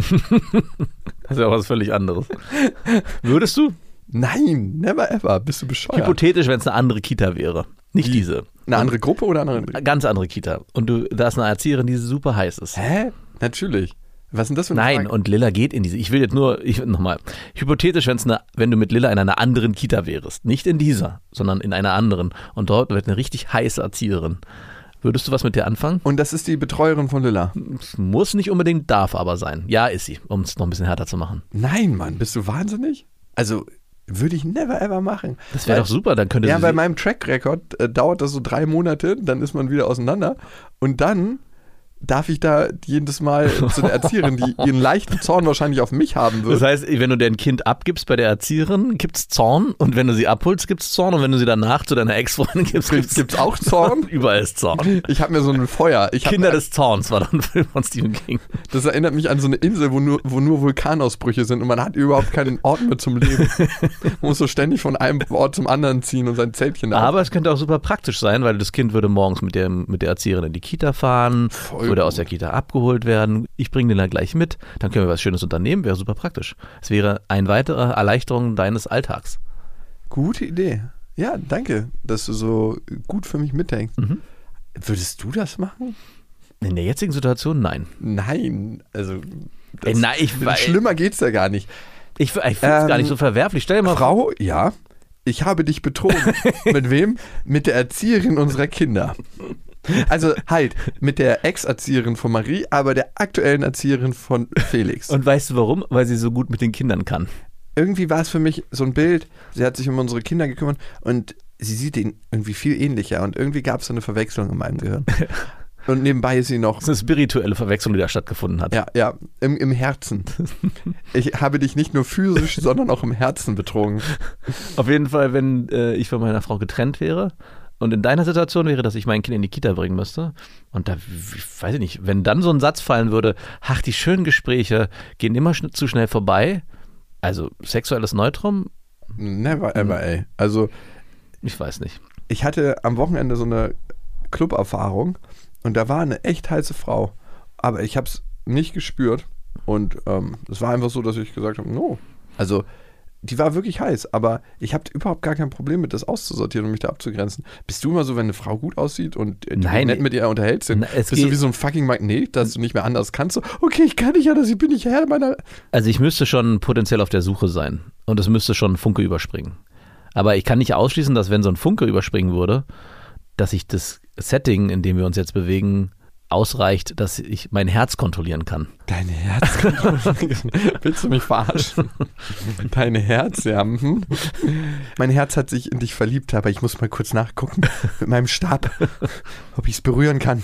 Das ist ja was völlig anderes. Würdest du? Nein, never ever. Bist du bescheuert? Hypothetisch, wenn es eine andere Kita wäre. Nicht diese. Eine andere Gruppe oder eine andere? Ganz andere Kita. Und du, da ist eine Erzieherin, die super heiß ist. Hä? Natürlich. Was ist denn das für eine Nein, Frage? und Lilla geht in diese. Ich will jetzt nur, ich nochmal. Hypothetisch, wenn's eine, wenn du mit Lilla in einer anderen Kita wärst. Nicht in dieser, sondern in einer anderen. Und dort wird eine richtig heiße Erzieherin. Würdest du was mit der anfangen? Und das ist die Betreuerin von Lilla. Es muss nicht unbedingt, darf aber sein. Ja, ist sie, um es noch ein bisschen härter zu machen. Nein, Mann, bist du wahnsinnig? Also, würde ich never ever machen. Das wäre Weil- doch super, dann könnte Ja, sie. bei meinem Track-Record äh, dauert das so drei Monate, dann ist man wieder auseinander. Und dann darf ich da jedes Mal zu der Erzieherin, die ihren leichten Zorn wahrscheinlich auf mich haben Das wird. heißt, wenn du dein Kind abgibst bei der Erzieherin, gibt's Zorn. Und wenn du sie abholst, gibt's Zorn. Und wenn du sie danach zu deiner Ex-Freundin gibst, gibt's, Gibt's auch Zorn? Überall ist Zorn. Ich habe mir so ein Feuer. Ich hab, Kinder des Zorns war doch ein Film von Stephen King. Das erinnert mich an so eine Insel, wo nur, wo nur Vulkanausbrüche sind und man hat überhaupt keinen Ort mehr zum Leben. Man muss so ständig von einem Ort zum anderen ziehen und sein Zeltchen auf. Aber es könnte auch super praktisch sein, weil das Kind würde morgens mit der, mit der Erzieherin in die Kita fahren, Voll würde gut. aus der Kita abgeholt werden. Ich bringe den dann gleich mit, dann können wir was Schönes unternehmen, wäre super praktisch. Es wäre eine weitere Erleichterung deines Alltags. Gute Idee. Ja, danke, dass du so gut für mich mitdenkst. Mhm. Würdest du das machen? In der jetzigen Situation nein. Nein, also das, Ey, nein, ich, schlimmer geht's ja gar nicht. ich, ich finde es gar Ähm, nicht so verwerflich. Stell dir mal vor, Frau, ja, ich habe dich betrogen. Mit wem? Mit der Erzieherin unserer Kinder. Also halt, mit der Ex-Erzieherin von Marie, aber der aktuellen Erzieherin von Felix. und weißt du warum? Weil sie so gut mit den Kindern kann. Irgendwie war es für mich so ein Bild, sie hat sich um unsere Kinder gekümmert und sie sieht ihn irgendwie viel ähnlicher und irgendwie gab es so eine Verwechslung in meinem Gehirn. Und nebenbei ist sie noch, Das ist eine spirituelle Verwechslung, die da stattgefunden hat. ja, ja, im, im Herzen. Ich habe dich nicht nur physisch, sondern auch im Herzen betrogen. Auf jeden Fall, wenn äh, ich von meiner Frau getrennt wäre und in deiner Situation wäre, dass ich mein Kind in die Kita bringen müsste und da, ich weiß ich nicht, wenn dann so ein Satz fallen würde, ach, die schönen Gespräche gehen immer schn- zu schnell vorbei, also sexuelles Neutrum, Never ever, ey. Also ich weiß nicht. ich hatte am Wochenende so eine Club-Erfahrung und da war eine echt heiße Frau, aber ich habe es nicht gespürt und ähm, es war einfach so, dass ich gesagt habe, no. Also die war wirklich heiß, aber ich habe überhaupt gar kein Problem mit, das auszusortieren und mich da abzugrenzen. Bist du immer so, wenn eine Frau gut aussieht und äh, du Nein. nett mit ihr unterhältst, Na, es bist du geht- wie so ein fucking Magnet, dass du nicht mehr anders kannst? So, okay, ich kann nicht anders, ich bin nicht Herr meiner... Also ich müsste schon potenziell auf der Suche sein und es müsste schon ein Funke überspringen. Aber ich kann nicht ausschließen, dass wenn so ein Funke überspringen würde, dass ich das Setting, in dem wir uns jetzt bewegen, ausreicht, dass ich mein Herz kontrollieren kann. Dein Herz? Willst du mich verarschen? Dein Herz, ja. Mhm. Mein Herz hat sich in dich verliebt, aber ich muss mal kurz nachgucken mit meinem Stab, ob ich es berühren kann.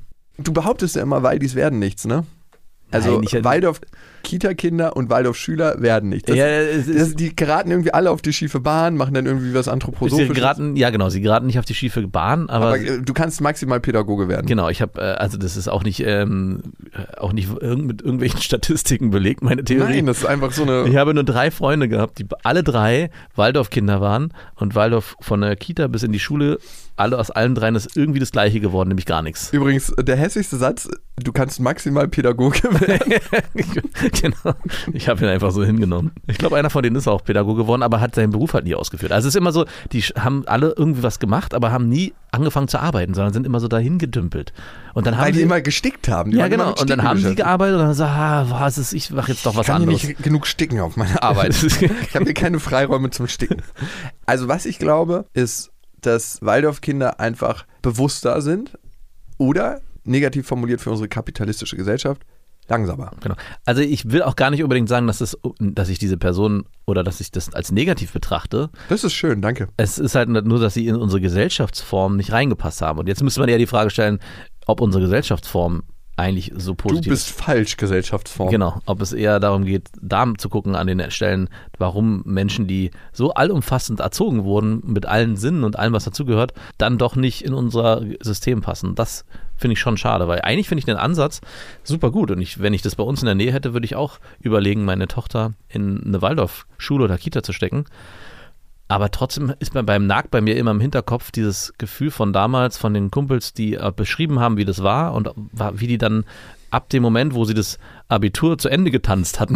Du behauptest ja immer, Waldis werden nichts, ne? Also Nein, ich- Waldorf-Kita-Kinder und Waldorf-Schüler werden nichts. Das, Ja, es ist- das, die geraten irgendwie alle auf die schiefe Bahn, machen dann irgendwie was Sie Anthroposophisches. geraten, ja genau, sie geraten nicht auf die schiefe Bahn, aber, aber äh, du kannst maximal Pädagoge werden. genau, ich habe, äh, also das ist auch nicht, ähm, auch nicht irgend, mit irgendwelchen Statistiken belegt, meine Theorie. Nein, das ist einfach so eine... Ich habe nur drei Freunde gehabt, die alle drei Waldorf-Kinder waren und Waldorf von der Kita bis in die Schule, alle aus allen dreien ist irgendwie das Gleiche geworden, nämlich gar nichts. Übrigens, der hässlichste Satz, du kannst maximal Pädagoge werden. Genau. Ich habe ihn einfach so hingenommen. Ich glaube, einer von denen ist auch Pädagoge geworden, aber hat seinen Beruf halt nie ausgeführt. Also es ist immer so, die haben alle irgendwie was gemacht, aber haben nie angefangen zu arbeiten, sondern sind immer so dahin gedümpelt. Und dann Weil haben die sie immer gestickt haben. Die ja, waren immer genau. mit Und dann Sticken haben sie beschäftigt. gearbeitet und dann so, ah, was ist, ich mache jetzt doch was Ich kann hier anderes. nicht genug sticken auf meine Arbeit. Ich habe hier keine Freiräume zum Sticken. Also was ich glaube, ist, dass Waldorfkinder einfach bewusster sind oder, negativ formuliert für unsere kapitalistische Gesellschaft, langsamer. Genau. Also ich will auch gar nicht unbedingt sagen, dass, das, dass ich diese Person oder dass ich das als negativ betrachte. Das ist schön, danke. Es ist halt nur, dass sie in unsere Gesellschaftsform nicht reingepasst haben. Und jetzt müsste man ja die Frage stellen, ob unsere Gesellschaftsform eigentlich so positiv Du bist ist. falsch, Gesellschaftsform. Genau, ob es eher darum geht, da zu gucken an den Stellen, warum Menschen, die so allumfassend erzogen wurden, mit allen Sinnen und allem, was dazugehört, dann doch nicht in unser System passen. Das finde ich schon schade, weil eigentlich finde ich den Ansatz super gut. Und ich, wenn ich das bei uns in der Nähe hätte, würde ich auch überlegen, meine Tochter in eine Waldorfschule oder Kita zu stecken. Aber trotzdem ist mir beim Nagt bei mir immer im Hinterkopf dieses Gefühl von damals, von den Kumpels, die äh, beschrieben haben, wie das war und war, wie die dann ab dem Moment, wo sie das Abitur zu Ende getanzt hatten.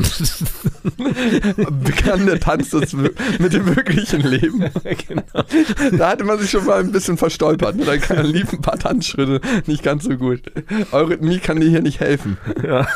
Begann der Tanz das mit dem wirklichen Leben. Genau. Da hatte man sich schon mal ein bisschen verstolpert. Da liefen ein paar Tanzschritte nicht ganz so gut. Eurythmie kann dir hier nicht helfen. Ja.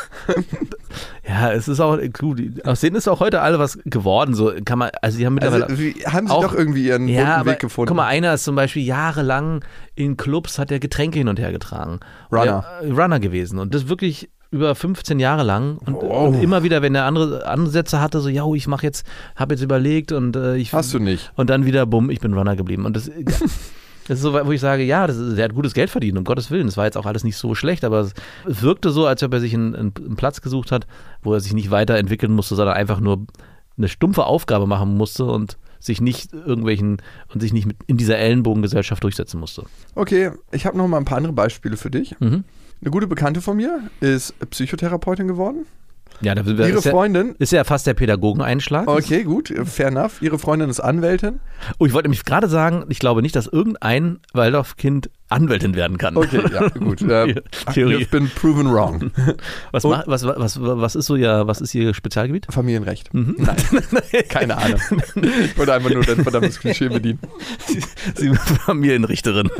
Ja, es ist auch gut. Aus denen ist auch heute alle was geworden. So kann man, also die haben mittlerweile Also, wie, haben sie auch, doch irgendwie ihren bunten ja, aber, Weg gefunden. Guck mal, einer ist zum Beispiel jahrelang in Clubs, hat der Getränke hin und her getragen. Runner. Der, äh, Runner gewesen. Und das wirklich über fünfzehn Jahre lang. Und, Oh. und immer wieder, wenn er andere Ansätze hatte, so, ja, ich mache jetzt, habe jetzt überlegt und äh, ich. Hast du nicht. Und dann wieder, bumm, ich bin Runner geblieben. Und das. Das ist so, wo ich sage, ja, das ist, der hat gutes Geld verdient, um Gottes Willen. Das war jetzt auch alles nicht so schlecht, aber es wirkte so, als ob er sich einen, einen Platz gesucht hat, wo er sich nicht weiterentwickeln musste, sondern einfach nur eine stumpfe Aufgabe machen musste und sich nicht irgendwelchen und sich nicht mit in dieser Ellenbogengesellschaft durchsetzen musste. Okay, ich habe noch mal ein paar andere Beispiele für dich. Mhm. Eine gute Bekannte von mir ist Psychotherapeutin geworden. Ja, da Ihre ist, ja, Freundin, ist ja fast der Pädagogeneinschlag. okay, gut, fair enough. Ihre Freundin ist Anwältin. Oh, ich wollte nämlich gerade sagen, ich glaube nicht, dass irgendein Waldorfkind Anwältin werden kann. Okay, ja, gut. Äh, Theorie. You've been proven wrong. Was, Und- macht, was, was, was ist so ihr, was ist ihr Spezialgebiet? Familienrecht. Mhm. Nein, keine Ahnung. Ich wollte einfach nur dein verdammtes Klischee bedienen. Sie ist Familienrichterin.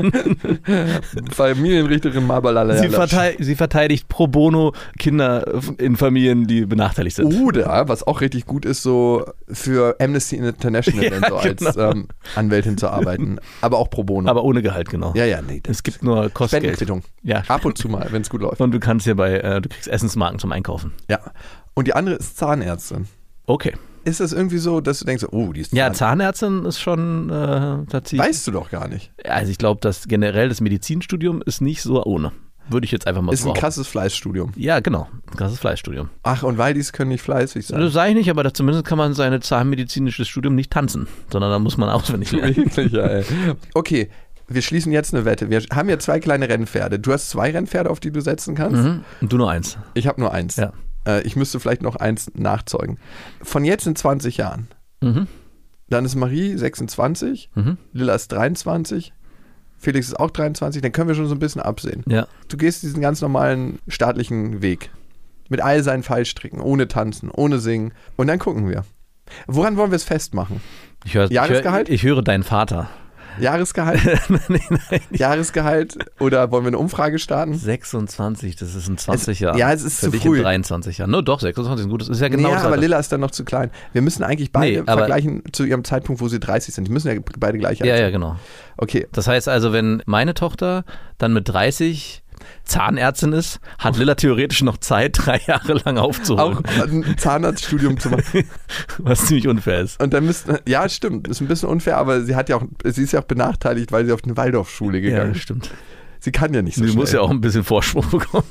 Familienrichterin Mabalala. Sie, vertei sie verteidigt pro bono Kinder in Familien, die benachteiligt sind. Oder, was auch richtig gut ist, so für Amnesty International Ja, dann so als genau. ähm, Anwältin zu arbeiten. Aber auch pro bono. Aber ohne Gehalt, genau. ja, ja, nee. Das Es gibt nur Kostgeld. Spendenquittung. Ja. Ab und zu mal, wenn es gut läuft. Und du kannst hier bei, äh, du kriegst Essensmarken zum Einkaufen. Ja. Und die andere ist Zahnärztin. Okay. Ist das irgendwie so, dass du denkst, oh, die ist Ja, Zahnärztin? Zahnärztin ist schon äh, tatsächlich. Weißt du doch gar nicht. Also ich glaube, dass generell das Medizinstudium ist nicht so ohne. Würde ich jetzt einfach mal Ist so ein behaupten. krasses Fleißstudium. Ja, genau. Ein krasses Fleißstudium. Ach, und Waldis können nicht fleißig sein. Das sage ich nicht, aber das, zumindest kann man sein zahnmedizinisches Studium nicht tanzen, sondern da muss man auswendig lernen. Wirklich, ja, ey. Okay, wir schließen jetzt eine Wette. Wir haben ja zwei kleine Rennpferde. Du hast zwei Rennpferde, auf die du setzen kannst. Mhm. Und du nur eins. Ich habe nur eins. Ja. Äh, ich müsste vielleicht noch eins nachzeugen. Von jetzt in zwanzig Jahren. Mhm. Dann ist Marie sechsundzwanzig, Mhm. Lilla ist dreiundzwanzig, Felix ist auch dreiundzwanzig. Dann können wir schon so ein bisschen absehen. Ja. Du gehst diesen ganz normalen staatlichen Weg. Mit all seinen Fallstricken, ohne Tanzen, ohne Singen. Und dann gucken wir. Woran wollen wir es festmachen? Ich höre, Jahresgehalt? Ich, höre, ich höre deinen Vater. Jahresgehalt? nein, nein. Jahresgehalt? Oder wollen wir eine Umfrage starten? sechsundzwanzig, das ist in zwanzig Jahren. ja, es ist Für zu dich früh. in dreiundzwanzig Jahren. No, doch, sechsundzwanzig ist ein gutes. Das ist ja genau ja, das aber Alter. Lilla ist dann noch zu klein. Wir müssen eigentlich beide Nee, aber- vergleichen zu ihrem Zeitpunkt, wo sie dreißig sind. Die müssen ja beide gleich alt Ja, sein. ja, genau. Okay, Das heißt also, wenn meine Tochter dann mit dreißig Zahnärztin ist, hat Lilla theoretisch noch Zeit, drei Jahre lang aufzuholen. auch ein Zahnarztstudium zu machen. Was ziemlich unfair ist. Und dann müssten, ja, stimmt, ist ein bisschen unfair, aber sie hat ja auch, sie ist ja auch benachteiligt, weil sie auf eine Waldorfschule gegangen Ja, ist. stimmt. Sie kann ja nicht so Sie schnell. muss ja auch ein bisschen Vorsprung bekommen.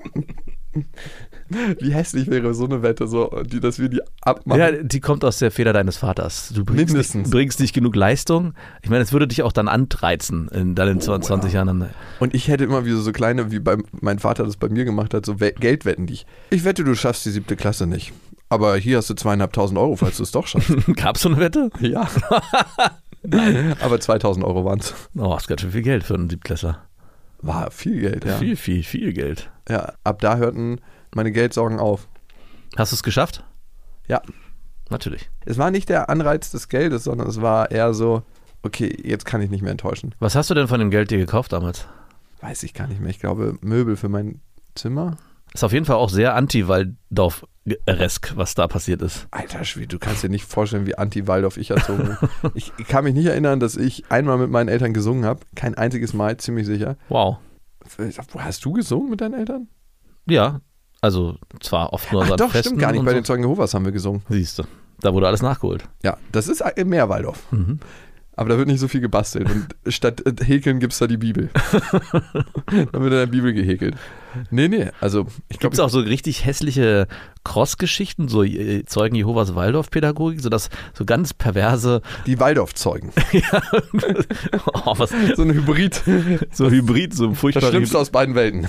Wie hässlich wäre so eine Wette, so, die, dass wir die abmachen. Ja, die kommt aus der Feder deines Vaters. Du bringst Mindestens. Nicht, bringst nicht genug Leistung. Ich meine, es würde dich auch dann antreizen, in, dann in Oh, zwanzig ja. Jahren. Dann, Und ich hätte immer wieder so kleine, wie bei, mein Vater das bei mir gemacht hat, so We- Geldwetten, die ich. Ich wette, du schaffst die siebte Klasse nicht. Aber hier hast du zweieinhalbtausend Euro, falls du es doch schaffst. Gab's so eine Wette? Ja. Aber zweitausend Euro waren es. Oh, das ist ganz schön viel Geld für einen Siebtklässler. War viel Geld, ja. Viel, viel, viel Geld. Ja, ab da hörten meine Geldsorgen auf. Hast du es geschafft? Ja. Natürlich. Es war nicht der Anreiz des Geldes, sondern es war eher so, okay, jetzt kann ich nicht mehr enttäuschen. Was hast du denn von dem Geld dir gekauft damals? Weiß ich gar nicht mehr. Ich glaube, Möbel für mein Zimmer. Ist auf jeden Fall auch sehr anti-Waldorf-resk, was da passiert ist. Alter Schwede, du kannst dir nicht vorstellen, wie anti-Waldorf ich erzogen bin. Ich kann mich nicht erinnern, dass ich einmal mit meinen Eltern gesungen habe. Kein einziges Mal, ziemlich sicher. Wow. Hast du gesungen mit deinen Eltern? Ja, also zwar oft nur Ach so an doch, Festen stimmt gar nicht. und Bei so. den Zeugen Jehovas haben wir gesungen. Siehst du, da wurde alles nachgeholt. Ja, das ist mehr Waldorf. Mhm. Aber da wird nicht so viel gebastelt. Und statt Häkeln gibt es da die Bibel. Dann wird in der Bibel gehäkelt. Nee, nee, also ich glaube... Gibt es auch so richtig hässliche Cross-Geschichten, so äh, Zeugen Jehovas Waldorf-Pädagogik, so das so ganz perverse... Die Waldorf-Zeugen. ja. oh, was, So ein Hybrid. so ein Hybrid, so ein furchtbarer Das Schlimmste Hybrid. aus beiden Welten.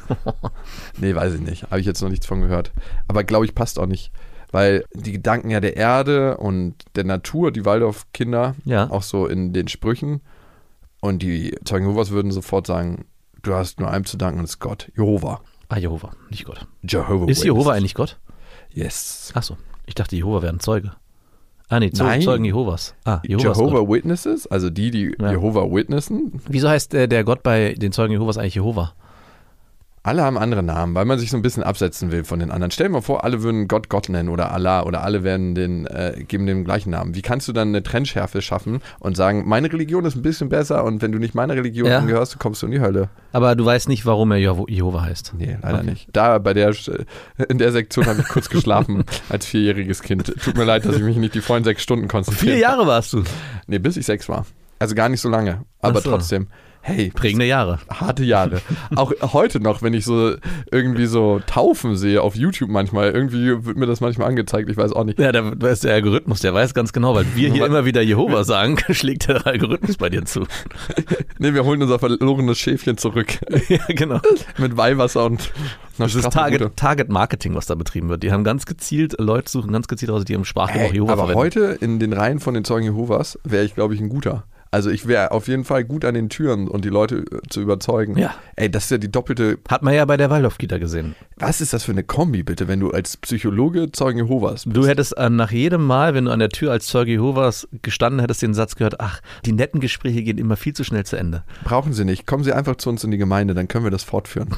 Nee, weiß ich nicht. Habe ich jetzt noch nichts von gehört. Aber glaube ich, passt auch nicht. Weil die Gedanken ja der Erde und der Natur, die Waldorf-Kinder, Ja. auch so in den Sprüchen. Und die Zeugen Jehovas würden sofort sagen, du hast nur einem zu danken, und das ist Gott. Jehova. Ah, Jehova, nicht Gott. Jehovah Ist Jehova Witnesses. eigentlich Gott? Yes. Achso, ich dachte, Jehova wäre ein Zeuge. Ah, nee, Zeu- Nein. Zeugen Jehovas. Ah, Jehovas Gott. Jehovah Witnesses, also die, die Ja. Jehova witnessen, Wieso heißt der, der Gott bei den Zeugen Jehovas eigentlich Jehova? alle haben andere Namen, weil man sich so ein bisschen absetzen will von den anderen. Stell dir mal vor, alle würden Gott Gott nennen oder Allah oder alle werden den, äh, geben dem gleichen Namen. Wie kannst du dann eine Trennschärfe schaffen und sagen, meine Religion ist ein bisschen besser und wenn du nicht meiner Religion Ja. angehörst, kommst du in die Hölle? Aber du weißt nicht, warum er Jeho- Jehova heißt. Nee, leider Okay. nicht. Da bei der, in der Sektion habe ich kurz geschlafen als vierjähriges Kind. Tut mir leid, dass ich mich nicht die vollen sechs Stunden konzentriere. Vier Jahre warst du. Nee, bis ich sechs war. Also gar nicht so lange, aber Ach so. trotzdem. Hey, Prägende Jahre. harte Jahre. Auch heute noch, wenn ich so irgendwie so Taufen sehe auf YouTube manchmal, irgendwie wird mir das manchmal angezeigt, ich weiß auch nicht. Ja, da da ist der Algorithmus, der weiß ganz genau, weil wir hier immer wieder Jehova sagen, schlägt der Algorithmus bei dir zu. Nee, wir holen unser verlorenes Schäfchen zurück. ja, genau. Mit Weihwasser und einer Das ist Strafenrute. Target, Target Marketing, was da betrieben wird. Die haben ganz gezielt, Leute suchen ganz gezielt raus, die im Sprachgebrauch Ey, Jehova aber verwenden. heute in den Reihen von den Zeugen Jehovas wäre ich, glaube ich, ein guter. Also ich wäre auf jeden Fall gut an den Türen und die Leute äh, zu überzeugen. Ja. Ey, das ist ja die doppelte... Hat man ja bei der Waldorf-Kita gesehen. Was ist das für eine Kombi, bitte, wenn du als Psychologe Zeugen Jehovas bist? Du hättest äh, nach jedem Mal, wenn du an der Tür als Zeuge Jehovas gestanden hättest, den Satz gehört, ach, die netten Gespräche gehen immer viel zu schnell zu Ende. Brauchen Sie nicht. Kommen Sie einfach zu uns in die Gemeinde, dann können wir das fortführen.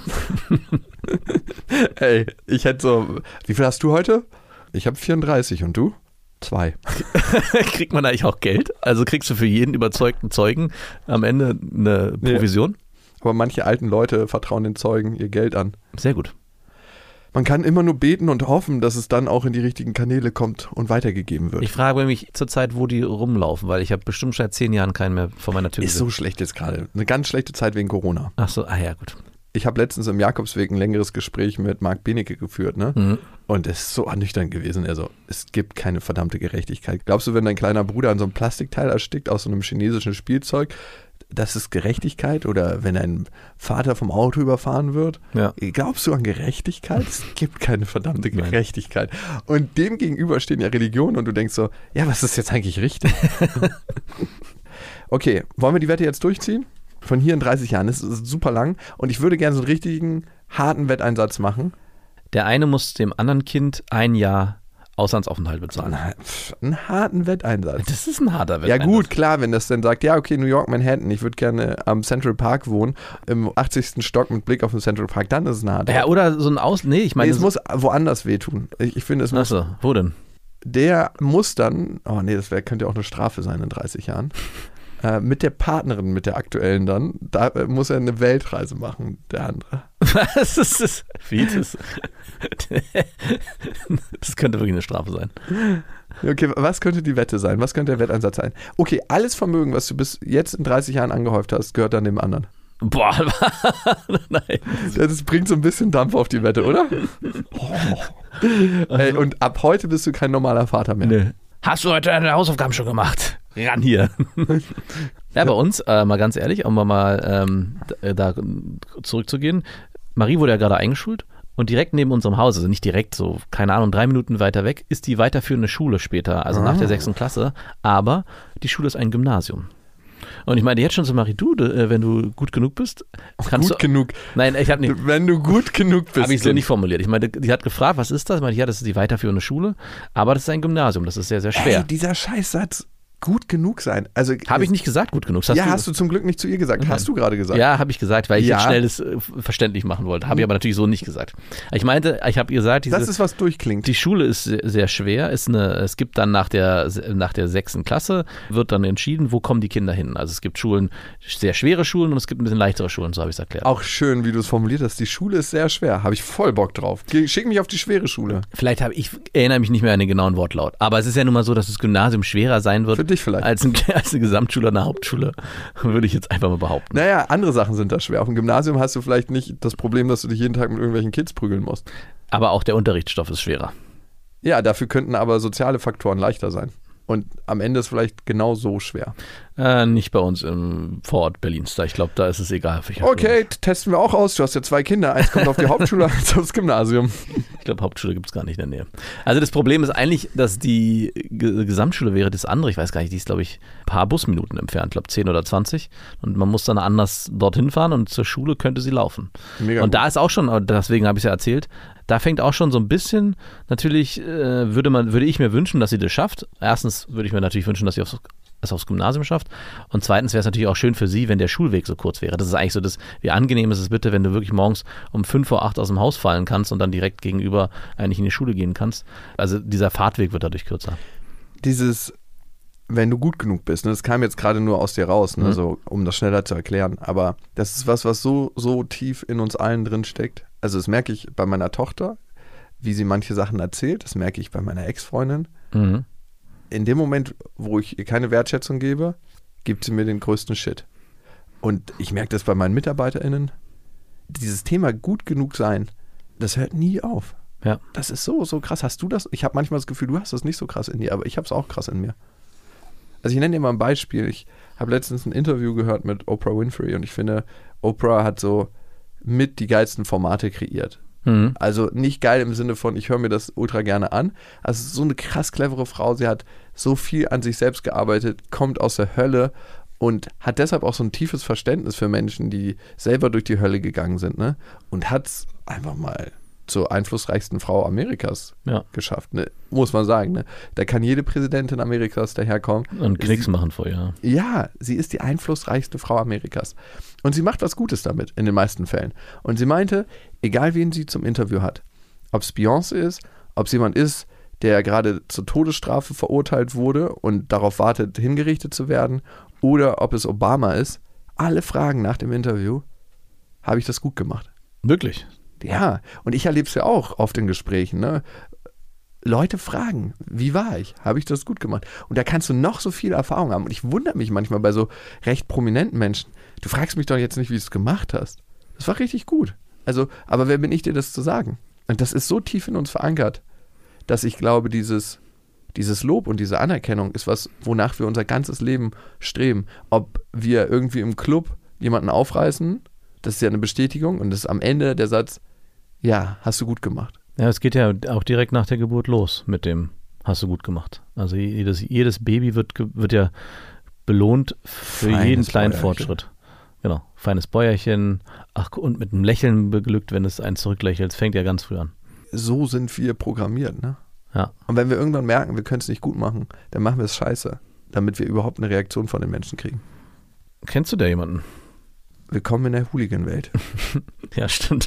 Ey, ich hätte so... Wie viel hast du heute? Ich habe vierunddreißig und du? Zwei. Kriegt man eigentlich auch Geld? Also kriegst du für jeden überzeugten Zeugen am Ende eine Provision? Aber manche alten Leute vertrauen den Zeugen ihr Geld an. Sehr gut. Man kann immer nur beten und hoffen, dass es dann auch in die richtigen Kanäle kommt und weitergegeben wird. Ich frage mich zurzeit, wo die rumlaufen, weil ich habe bestimmt seit zehn Jahren keinen mehr vor meiner Tür Ist gesehen. so schlecht jetzt gerade. Eine ganz schlechte Zeit wegen Corona. Ach so, ah ja, gut. Ich habe letztens im Jakobsweg ein längeres Gespräch mit Marc Benecke geführt, ne? Mhm. Und es ist so ernüchternd gewesen. Also, es gibt keine verdammte Gerechtigkeit. Glaubst du, wenn dein kleiner Bruder an so einem Plastikteil erstickt aus so einem chinesischen Spielzeug, das ist Gerechtigkeit? Oder wenn ein Vater vom Auto überfahren wird? Ja. Glaubst du an Gerechtigkeit? Es gibt keine verdammte Nein. Gerechtigkeit. Und dem gegenüber stehen ja Religionen und du denkst so, ja, was ist jetzt eigentlich richtig? Okay, wollen wir die Wette jetzt durchziehen? Von hier in dreißig Jahren. Das ist super lang. Und ich würde gerne so einen richtigen, harten Wetteinsatz machen. Der eine muss dem anderen Kind ein Jahr Auslandsaufenthalt bezahlen. Na, pff, einen harten Wetteinsatz. Das ist ein harter Ja Wetteinsatz. gut, klar, wenn das dann sagt, ja okay, New York, Manhattan, ich würde gerne am Central Park wohnen, im achtzigsten Stock mit Blick auf den Central Park, dann ist es ein harter. Ja, oder so ein Aus... Nee, ich Nee, meine... es muss woanders wehtun. Ich, ich finde, es muss... Achso, wo denn? Der muss dann, oh nee, das wär, könnte ja auch eine Strafe sein in dreißig Jahren, äh, mit der Partnerin, mit der aktuellen dann, da äh, muss er eine Weltreise machen, der andere. Was ist das? Wie das? Das könnte wirklich eine Strafe sein. Okay, was könnte die Wette sein? Was könnte der Wetteinsatz sein? Okay, alles Vermögen, was du bis jetzt in dreißig Jahren angehäuft hast, gehört dann dem anderen. Boah, nein. Das bringt so ein bisschen Dampf auf die Wette, oder? Oh. Ey, und ab heute bist du kein normaler Vater mehr. Nee. Hast du heute deine Hausaufgaben schon gemacht? Ran hier. Ja, bei uns, äh, mal ganz ehrlich, um mal ähm, da, da zurückzugehen. Marie wurde ja gerade eingeschult und direkt neben unserem Haus, also nicht direkt so, keine Ahnung, drei Minuten weiter weg, ist die weiterführende Schule später, also Ah. nach der sechsten Klasse. Aber die Schule ist ein Gymnasium. Und ich meine jetzt schon so, Marie, du, wenn du gut genug bist, kannst gut du... genug. Nein, ich habe nicht... Wenn du gut genug bist. Habe ich so nicht formuliert. Ich meine, die hat gefragt, was ist das? Ich meine, ja, das ist die weiterführende Schule, aber das ist ein Gymnasium, das ist sehr, sehr schwer. Ey, dieser Scheißsatz, gut genug sein. Also, habe ich nicht gesagt, gut genug. Das hast ja, du, hast du zum Glück nicht zu ihr gesagt. Nein. Hast du gerade gesagt. Ja, habe ich gesagt, weil ich ja. jetzt schnell das äh, verständlich machen wollte. Habe ich aber natürlich so nicht gesagt. Ich meinte, ich habe ihr gesagt, diese, das ist, was durchklingt. Die Schule ist sehr, sehr schwer. Ist eine, es gibt dann nach der, nach der sechsten Klasse, wird dann entschieden, wo kommen die Kinder hin. Also es gibt Schulen, sehr schwere Schulen und es gibt ein bisschen leichtere Schulen, so habe ich es erklärt. Auch schön, wie du es formuliert hast. Die Schule ist sehr schwer. Habe ich voll Bock drauf. Schick mich auf die schwere Schule. Vielleicht habe ich, erinnere mich nicht mehr an den genauen Wortlaut. Aber es ist ja nun mal so, dass das Gymnasium schwerer sein wird. Für dich vielleicht. Als ein als eine Gesamtschule oder eine Hauptschule, würde ich jetzt einfach mal behaupten. Naja, andere Sachen sind da schwer. Auf dem Gymnasium hast du vielleicht nicht das Problem, dass du dich jeden Tag mit irgendwelchen Kids prügeln musst. Aber auch der Unterrichtsstoff ist schwerer. Ja, dafür könnten aber soziale Faktoren leichter sein. Und am Ende ist vielleicht genau so schwer. Äh, nicht bei uns im Vorort Berlins. Da ich glaube, da ist es egal. Okay, Schule. Testen wir auch aus. Du hast ja zwei Kinder. Eins kommt auf die Hauptschule, eins aufs Gymnasium. Ich glaube, Hauptschule gibt es gar nicht in der Nähe. Also das Problem ist eigentlich, dass die G- Gesamtschule wäre das andere. Ich weiß gar nicht, die ist, glaube ich, ein paar Busminuten entfernt. Ich glaube, zehn oder zwanzig. Und man muss dann anders dorthin fahren und zur Schule könnte sie laufen. Mega und gut. Da ist auch schon, deswegen habe ich es ja erzählt, da fängt auch schon so ein bisschen, natürlich äh, würde man, würde ich mir wünschen, dass sie das schafft. Erstens würde ich mir natürlich wünschen, dass sie aufs, es aufs Gymnasium schafft. Und zweitens wäre es natürlich auch schön für sie, wenn der Schulweg so kurz wäre. Das ist eigentlich so das, wie angenehm ist es bitte, wenn du wirklich morgens um fünf vor acht aus dem Haus fallen kannst und dann direkt gegenüber eigentlich in die Schule gehen kannst. Also dieser Fahrtweg wird dadurch kürzer. Dieses, wenn du gut genug bist, ne, das kam jetzt gerade nur aus dir raus, ne, mhm. so, um das schneller zu erklären, aber das ist was, was so, so tief in uns allen drin steckt. Also das merke ich bei meiner Tochter, wie sie manche Sachen erzählt, das merke ich bei meiner Ex-Freundin. Mhm. In dem Moment, wo ich ihr keine Wertschätzung gebe, gibt sie mir den größten Shit. Und ich merke das bei meinen MitarbeiterInnen. Dieses Thema gut genug sein, das hört nie auf. Ja. Das ist so, so krass. Hast du das? Ich habe manchmal das Gefühl, du hast das nicht so krass in dir, aber ich habe es auch krass in mir. Also ich nenne dir mal ein Beispiel. Ich habe letztens ein Interview gehört mit Oprah Winfrey und ich finde, Oprah hat so mit die geilsten Formate kreiert. Mhm. Also nicht geil im Sinne von, ich höre mir das ultra gerne an. Also so eine krass clevere Frau. Sie hat so viel an sich selbst gearbeitet, kommt aus der Hölle und hat deshalb auch so ein tiefes Verständnis für Menschen, die selber durch die Hölle gegangen sind, ne? Und hat es einfach mal zur einflussreichsten Frau Amerikas ja. geschafft, ne? Muss man sagen. Ne? Da kann jede Präsidentin Amerikas daherkommen. Und Knicks machen vorher. Ja, sie ist die einflussreichste Frau Amerikas. Und sie macht was Gutes damit, in den meisten Fällen. Und sie meinte, egal wen sie zum Interview hat, ob es Beyoncé ist, ob es jemand ist, der gerade zur Todesstrafe verurteilt wurde und darauf wartet, hingerichtet zu werden, oder ob es Obama ist, alle Fragen nach dem Interview, habe ich das gut gemacht. Wirklich? Ja, und ich erlebe es ja auch oft in Gesprächen, ne? Leute fragen, wie war ich? Habe ich das gut gemacht? Und da kannst du noch so viel Erfahrung haben. Und ich wundere mich manchmal bei so recht prominenten Menschen. Du fragst mich doch jetzt nicht, wie du es gemacht hast. Das war richtig gut. Also, aber wer bin ich dir, das zu sagen? Und das ist so tief in uns verankert, dass ich glaube, dieses, dieses Lob und diese Anerkennung ist was, wonach wir unser ganzes Leben streben. Ob wir irgendwie im Club jemanden aufreißen, das ist ja eine Bestätigung und das ist am Ende der Satz, ja, hast du gut gemacht. Ja, es geht ja auch direkt nach der Geburt los mit dem, hast du gut gemacht. Also jedes, jedes Baby wird, wird ja belohnt für feines jeden kleinen Bäuerchen. Fortschritt. Genau, feines Bäuerchen, ach, und mit einem Lächeln beglückt, wenn es einen zurücklächelt. Es fängt ja ganz früh an. So sind wir programmiert, ne? Ja. Und wenn wir irgendwann merken, wir können es nicht gut machen, dann machen wir es scheiße, damit wir überhaupt eine Reaktion von den Menschen kriegen. Kennst du da jemanden? Willkommen in der Hooligan-Welt. Ja, stimmt.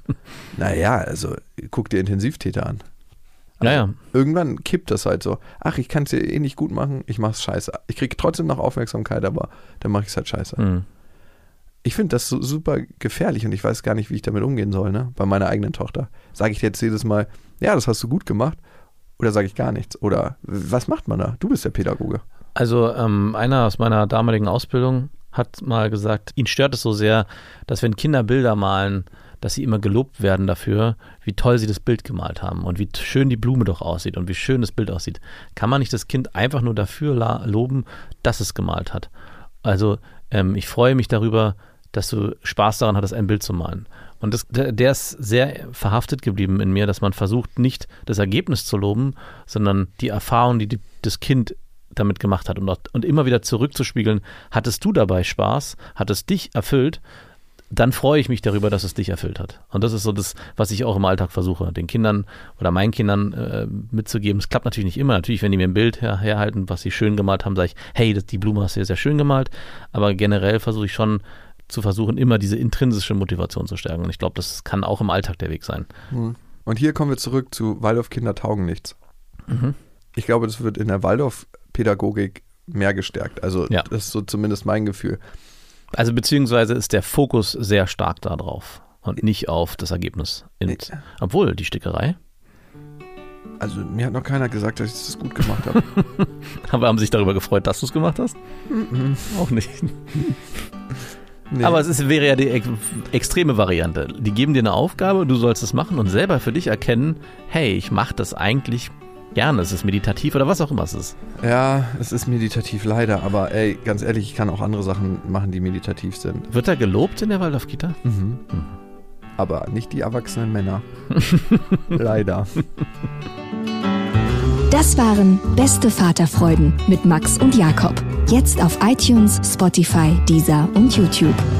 Naja, also guck dir Intensivtäter an. Also naja. Irgendwann kippt das halt so. Ach, ich kann es ja eh nicht gut machen, ich mach's scheiße. Ich kriege trotzdem noch Aufmerksamkeit, aber dann mache ich es halt scheiße. Mhm. Ich finde das so super gefährlich und ich weiß gar nicht, wie ich damit umgehen soll, ne? Bei meiner eigenen Tochter. Sage ich jetzt jedes Mal, ja, das hast du gut gemacht, oder sage ich gar nichts? Oder was macht man da? Du bist der Pädagoge. Also ähm, einer aus meiner damaligen Ausbildung hat mal gesagt, ihn stört es so sehr, dass wenn Kinder Bilder malen, dass sie immer gelobt werden dafür, wie toll sie das Bild gemalt haben und wie schön die Blume doch aussieht und wie schön das Bild aussieht. Kann man nicht das Kind einfach nur dafür la- loben, dass es gemalt hat? Also ähm, ich freue mich darüber, dass du Spaß daran hattest, ein Bild zu malen. Und das, der, der ist sehr verhaftet geblieben in mir, dass man versucht, nicht das Ergebnis zu loben, sondern die Erfahrung, die, die das Kind damit gemacht hat und, auch, und immer wieder zurückzuspiegeln, hattest du dabei Spaß, hat es dich erfüllt, dann freue ich mich darüber, dass es dich erfüllt hat. Und das ist so das, was ich auch im Alltag versuche, den Kindern oder meinen Kindern äh, mitzugeben. Es klappt natürlich nicht immer. Natürlich, wenn die mir ein Bild her, herhalten, was sie schön gemalt haben, sage ich, hey, das, die Blume hast du sehr, sehr schön gemalt. Aber generell versuche ich schon zu versuchen, immer diese intrinsische Motivation zu stärken. Und ich glaube, das kann auch im Alltag der Weg sein. Und hier kommen wir zurück zu Waldorf-Kinder taugen nichts. Mhm. Ich glaube, das wird in der Waldorf-Pädagogik mehr gestärkt. Also ja. Das ist so zumindest mein Gefühl. Also beziehungsweise ist der Fokus sehr stark da drauf und nicht auf das Ergebnis. In, obwohl, die Stickerei. Also mir hat noch keiner gesagt, dass ich das gut gemacht habe. Aber haben sich darüber gefreut, dass du es gemacht hast? Mhm. Auch nicht. Nee. Aber es ist, wäre ja die ex- extreme Variante. Die geben dir eine Aufgabe, du sollst es machen und selber für dich erkennen, hey, ich mache das eigentlich gerne, es ist meditativ oder was auch immer es ist. Ja, es ist meditativ leider, aber ey, ganz ehrlich, ich kann auch andere Sachen machen, die meditativ sind. Wird er gelobt in der Waldorf-Kita? Mhm. mhm. Aber nicht die erwachsenen Männer. Leider. Das waren Beste Vaterfreuden mit Max und Jakob. Jetzt auf iTunes, Spotify, Deezer und YouTube.